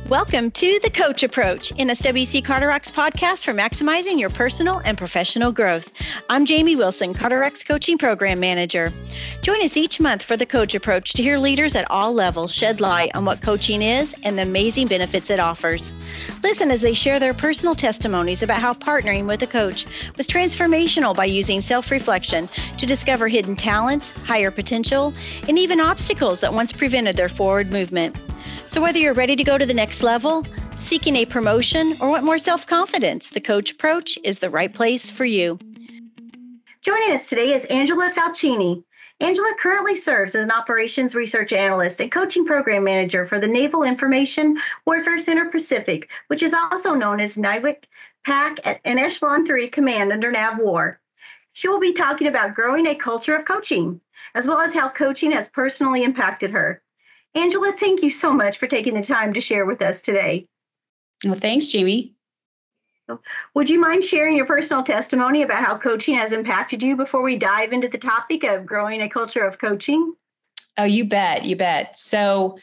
Welcome to The Coach Approach, an SWC Carter-Rocks podcast for maximizing your personal and professional growth. I'm Jamie Wilson, Carter-Rocks Coaching Program Manager. Join us each month for The Coach Approach to hear leaders at all levels shed light on what coaching is and the amazing benefits it offers. Listen as they share their personal testimonies about how partnering with a coach was transformational by using self-reflection to discover hidden talents, higher potential, and even obstacles that once prevented their forward movement. So whether you're ready to go to the next level, seeking a promotion, or want more self-confidence, the Coach Approach is the right place for you. Joining us today is Angela Falcini. Angela currently serves as an operations research analyst and coaching program manager for the Naval Information Warfare Center Pacific, which is also known as NIWC PAC and Echelon 3 Command under NAVWAR. She will be talking about growing a culture of coaching, as well as how coaching has personally impacted her. Angela, thank you so much for taking the time to share with us today. Well, thanks, Jamie. Would you mind sharing your personal testimony about how coaching has impacted you before we dive into the topic of growing a culture of coaching? Oh, you bet. You bet. So,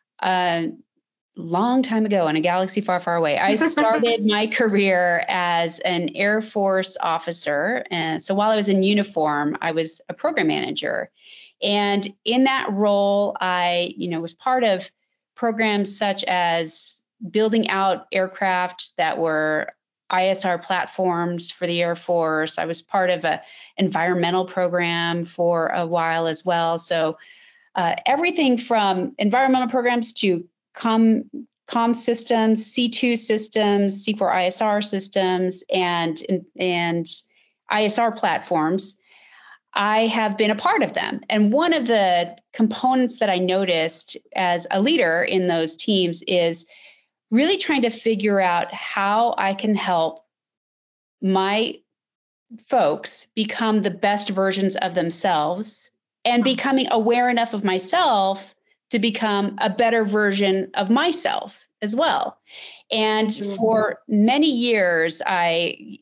long time ago in a galaxy far, far away, I started my career as an Air Force officer. And so while I was in uniform, I was a program manager. And in that role, I, was part of programs such as building out aircraft that were ISR platforms for the Air Force. I was part of an environmental program for a while as well. So everything from environmental programs to comm systems, C2 systems, C4ISR systems, and ISR platforms. I have been a part of them. And one of the components that I noticed as a leader in those teams is really trying to figure out how I can help my folks become the best versions of themselves and becoming aware enough of myself to become a better version of myself as well. And for many years, I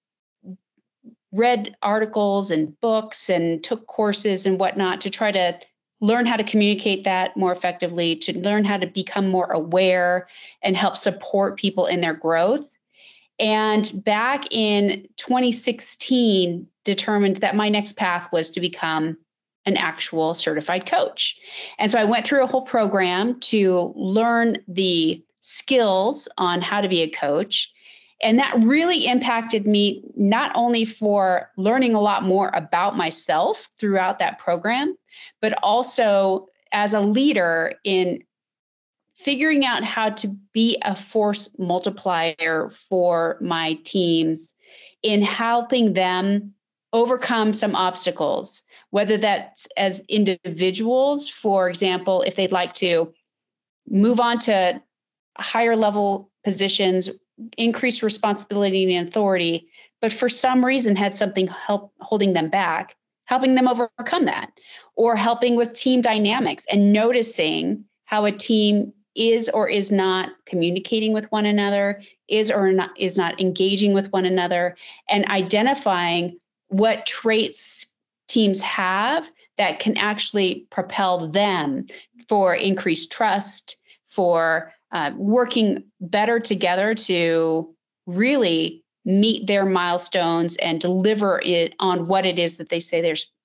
read articles and books and took courses and whatnot to try to learn how to communicate that more effectively, to learn how to become more aware and help support people in their growth. And back in 2016, determined that my next path was to become an actual certified coach. And so I went through a whole program to learn the skills on how to be a coach. And that really impacted me, not only for learning a lot more about myself throughout that program, but also as a leader in figuring out how to be a force multiplier for my teams in helping them overcome some obstacles, whether that's as individuals, for example, if they'd like to move on to higher level positions, increased responsibility and authority, but for some reason had something holding them back, helping them overcome that, or helping with team dynamics and noticing how a team is or is not communicating with one another, is not engaging with one another, and identifying what traits teams have that can actually propel them for increased trust, for working better together to really meet their milestones and deliver it on what it is that they say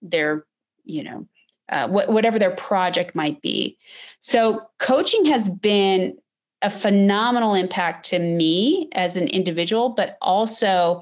whatever their project might be. So coaching has been a phenomenal impact to me as an individual, but also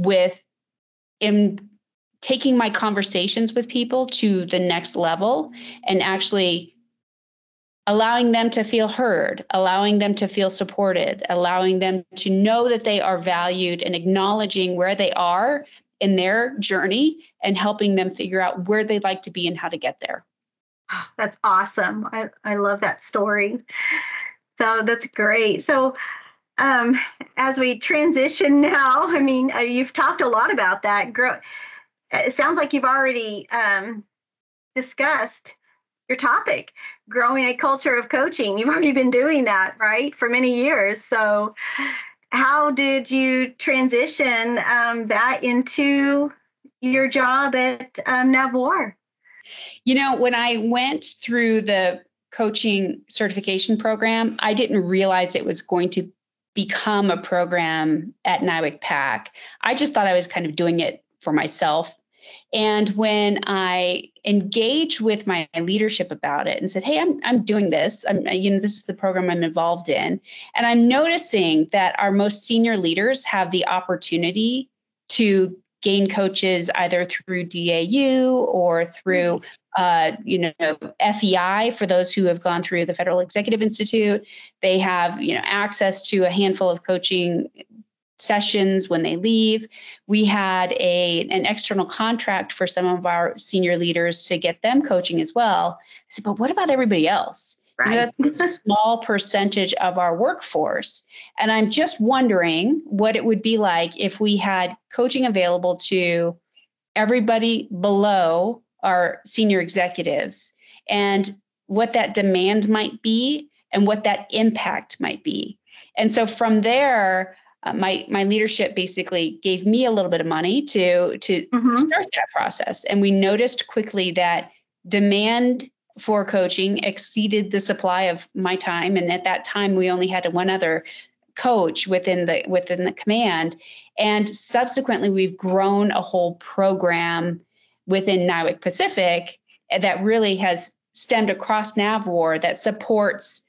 in taking my conversations with people to the next level and actually allowing them to feel heard, allowing them to feel supported, allowing them to know that they are valued and acknowledging where they are in their journey and helping them figure out where they'd like to be and how to get there. That's awesome. I love that story. So that's great. So as we transition now, you've talked a lot about that. It sounds like you've already discussed your topic, growing a culture of coaching. You've already been doing that, right, for many years. So how did you transition that into your job at NAVWAR? When I went through the coaching certification program, I didn't realize it was going to become a program at NIWC PAC. I just thought I was kind of doing it for myself. And when I engaged with my leadership about it and said, "Hey, I'm doing this. This is the program I'm involved in," and I'm noticing that our most senior leaders have the opportunity to gain coaches either through DAU or through FEI for those who have gone through the Federal Executive Institute. They have access to a handful of coaching sessions when they leave. We had an external contract for some of our senior leaders to get them coaching as well. I said, but what about everybody else? Right. That's a small percentage of our workforce. And I'm just wondering what it would be like if we had coaching available to everybody below our senior executives, and what that demand might be and what that impact might be. And so from there, my leadership basically gave me a little bit of money to start that process. And we noticed quickly that demand for coaching exceeded the supply of my time. And at that time, we only had one other coach within the command. And subsequently, we've grown a whole program within NIWC Pacific that really has stemmed across NAVWAR that supports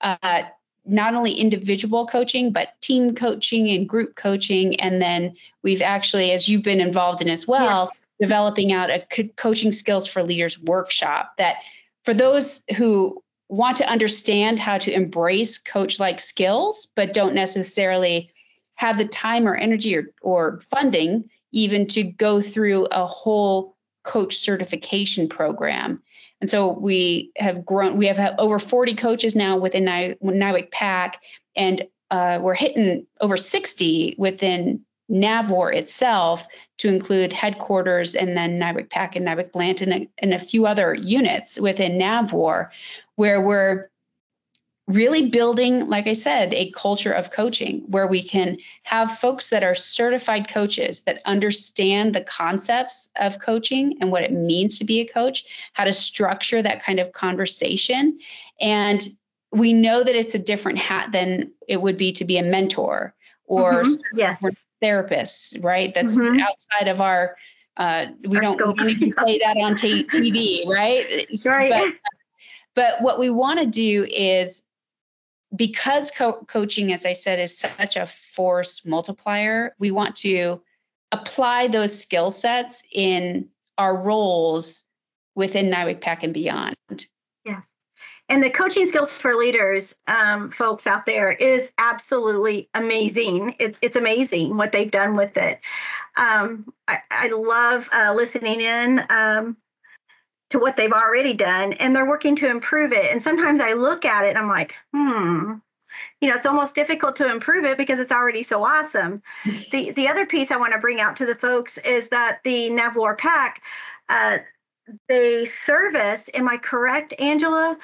not only individual coaching, but team coaching and group coaching. And then we've actually, as you've been involved in as well, yes, developing out a coaching skills for leaders workshop that for those who want to understand how to embrace coach-like skills, but don't necessarily have the time or energy or funding even to go through a whole coach certification program. And so we have grown, we have over 40 coaches now within NIWC PAC, and we're hitting over 60 within NAVWAR itself, to include headquarters and then NIWC PAC and NIWC LANT and a few other units within NAVWAR, where we're really building, like I said, a culture of coaching where we can have folks that are certified coaches that understand the concepts of coaching and what it means to be a coach, how to structure that kind of conversation. And we know that it's a different hat than it would be to be a mentor or yes, therapists, right? That's outside of our, we don't even play that on TV, right? Right. But what we want to do is, because coaching, as I said, is such a force multiplier, we want to apply those skill sets in our roles within NIWC PAC and beyond. Yes. And the coaching skills for leaders, folks out there, is absolutely amazing. It's amazing what they've done with it. I love listening in to what they've already done, and they're working to improve it. And sometimes I look at it and I'm like, it's almost difficult to improve it because it's already so awesome. The other piece I want to bring out to the folks is that the NAVWAR PAC, they service, am I correct, Angela,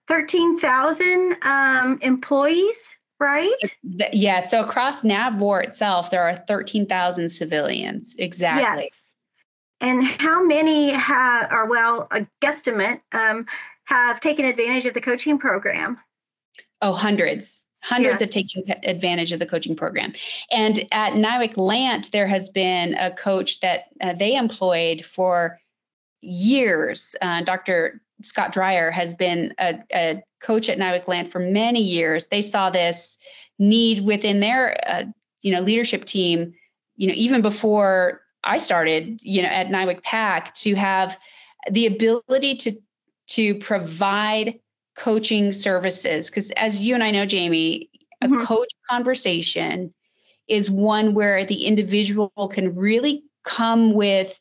13,000 employees, right? Yeah. So across NAVWAR itself, there are 13,000 civilians. Exactly. Yes. And how many have, or well, a guesstimate, have taken advantage of the coaching program? Oh, hundreds Yes. have taken advantage of the coaching program. And at NIWC LANT, there has been a coach that they employed for years. Dr. Scott Dreyer has been a coach at NIWC LANT for many years. They saw this need within their leadership team, even before I started, at NIWC PAC, to have the ability to provide coaching services. Because as you and I know, Jamie, a coach conversation is one where the individual can really come with,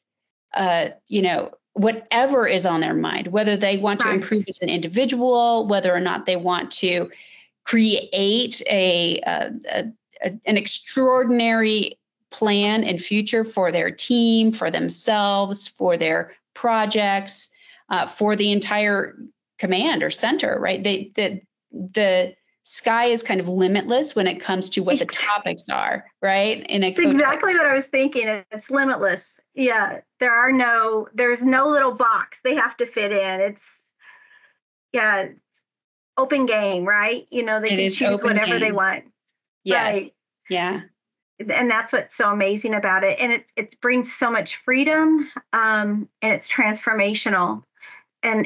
whatever is on their mind, whether they want to improve as an individual, whether or not they want to create an extraordinary plan and future for their team, for themselves, for their projects, for the entire command or center, right? The sky is kind of limitless when it comes to what the topics are, right? It's exactly what I was thinking. It's limitless. Yeah, there's no little box they have to fit in. open game, right? You know, they It can is choose open whatever they game. want. Yes. Right. Yeah. And that's what's so amazing about it. And it brings so much freedom, and it's transformational. And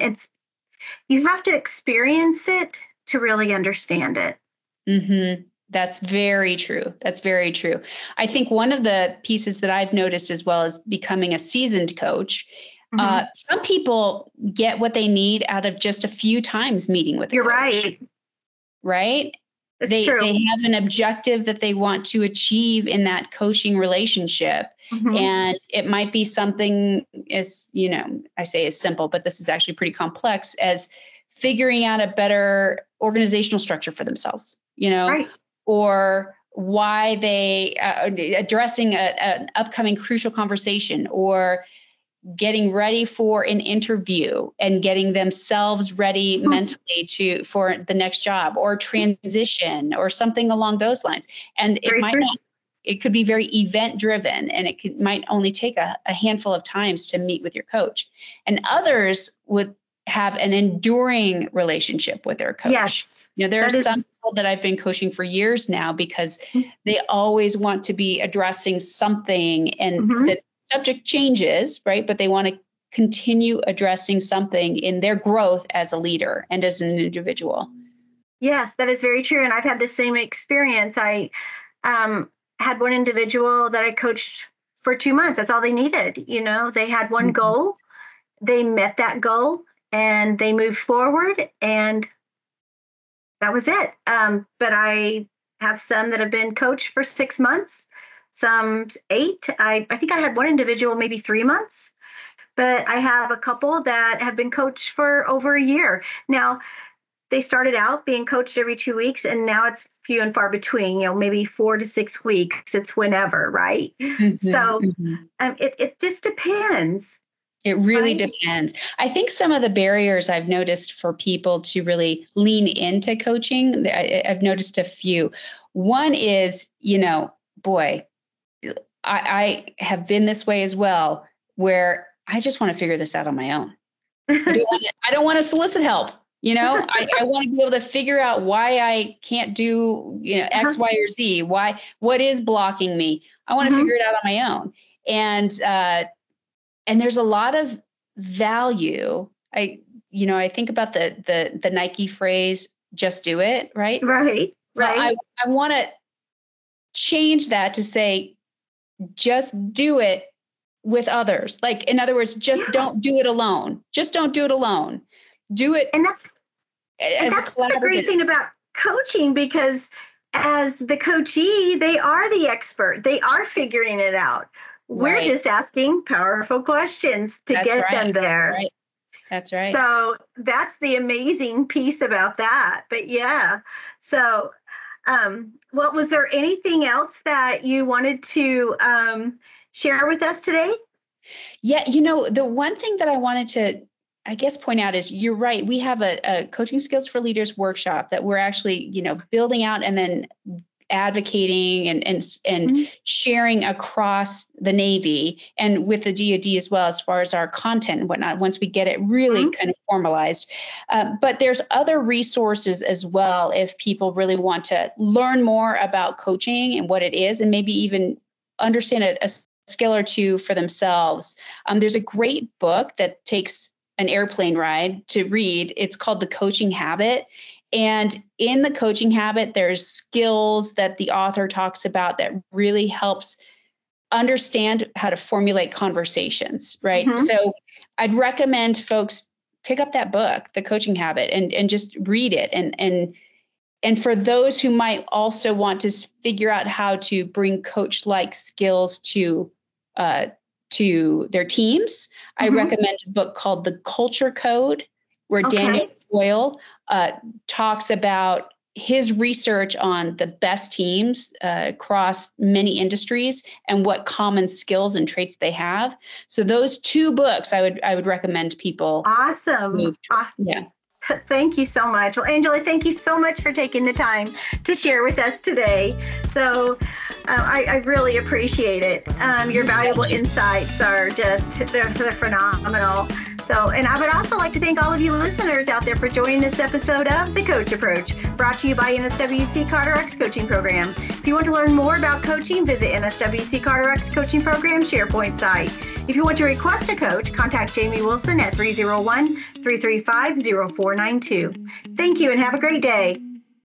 you have to experience it to really understand it. Mm-hmm. That's very true. That's very true. I think one of the pieces that I've noticed as well is becoming a seasoned coach. Some people get what they need out of just a few times meeting with a You're coach. right. Right? It's true. They have an objective that they want to achieve in that coaching relationship. And it might be something as, you know, I say is simple, but this is actually pretty complex, as figuring out a better organizational structure for themselves, you know, Right. or why they addressing an upcoming crucial conversation, or getting ready for an interview and getting themselves ready mentally for the next job or transition or something along those lines. And it could be very event driven, and might only take a handful of times to meet with your coach. And others would have an enduring relationship with their coach. Yes. You know, there are some people that I've been coaching for years now because they always want to be addressing something, and the subject changes, right? But they want to continue addressing something in their growth as a leader and as an individual. Yes, that is very true. And I've had the same experience. I had one individual that I coached for 2 months. That's all they needed. You know, they had one goal, they met that goal, and they moved forward, and that was it. But I have some that have been coached for 6 months, some 8. I think I had one individual maybe 3 months, but I have a couple that have been coached for over a year. Now, they started out being coached every 2 weeks, and now it's few and far between, you know, maybe 4 to 6 weeks. It's whenever, right? So it just depends. It really depends. I think some of the barriers I've noticed for people to really lean into coaching, I've noticed a few. One is, you know, boy, I have been this way as well, where I just want to figure this out on my own. I don't want to solicit help. You know, I want to be able to figure out why I can't do, you know, X, Y, or Z. What is blocking me? I want to figure it out on my own. And there's a lot of value. I think about the Nike phrase, just do it. Right. Right. Well, I want to change that to say, just do it with others. Like, in other words, just don't do it alone. Just don't do it alone. Do it. And that's the great thing about coaching, because as the coachee, they are the expert. They are figuring it out. We're just asking powerful questions to get them there. Right. That's right. So that's the amazing piece about that. But yeah. So, well, was there anything else that you wanted to share with us today? Yeah. You know, the one thing that I wanted to, I guess, point out is, you're right. We have a Coaching Skills for Leaders workshop that we're actually, you know, building out and then advocating and sharing across the Navy and with the DoD as well, as far as our content and whatnot, once we get it really kind of formalized. But there's other resources as well if people really want to learn more about coaching and what it is, and maybe even understand a skill or two for themselves. There's a great book that takes an airplane ride to read. It's called The Coaching Habit. And in The Coaching Habit, there's skills that the author talks about that really helps understand how to formulate conversations, right? So I'd recommend folks pick up that book, The Coaching Habit, and just read it. And for those who might also want to figure out how to bring coach-like skills to their teams, I recommend a book called The Culture Code, where Daniel Coyle talks about his research on the best teams across many industries and what common skills and traits they have. So those 2 books I would recommend people. Awesome. Yeah. Thank you so much. Well, Angela, thank you so much for taking the time to share with us today. So I really appreciate it. Your valuable insights are they're phenomenal. And I would also like to thank all of you listeners out there for joining this episode of The Coach Approach, brought to you by NSWC CarterX Coaching Program. If you want to learn more about coaching, visit NSWC CarterX Coaching Program SharePoint site. If you want to request a coach, contact Jamie Wilson at 301-335-0492. Thank you and have a great day.